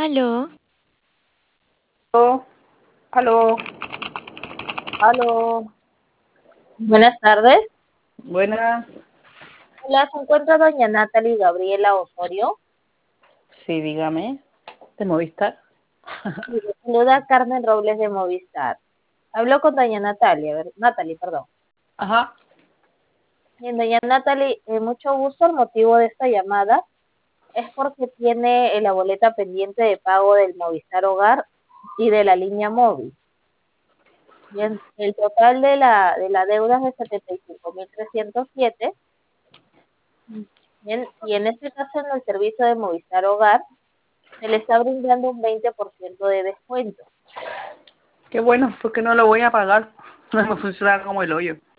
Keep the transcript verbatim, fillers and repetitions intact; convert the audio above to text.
Aló, Aló, aló, aló. Buenas tardes. Buenas. Hola, se encuentra doña Natalie Gabriela Osorio. Sí, dígame. ¿De Movistar? Y le saluda Carmen Robles de Movistar. Habló con doña Natalia, ver- Natalie, perdón. Ajá. Bien, doña Natalie, eh, mucho gusto. El motivo de esta llamada es porque tiene eh, la boleta pendiente de pago del Movistar Hogar y de la línea móvil. Bien, el total de la, de la deuda es de setenta y cinco mil trescientos siete. Bien, y en este caso en el servicio de Movistar Hogar se le está brindando un veinte por ciento de descuento. Qué bueno, porque no lo voy a pagar. No me funciona como el hoyo.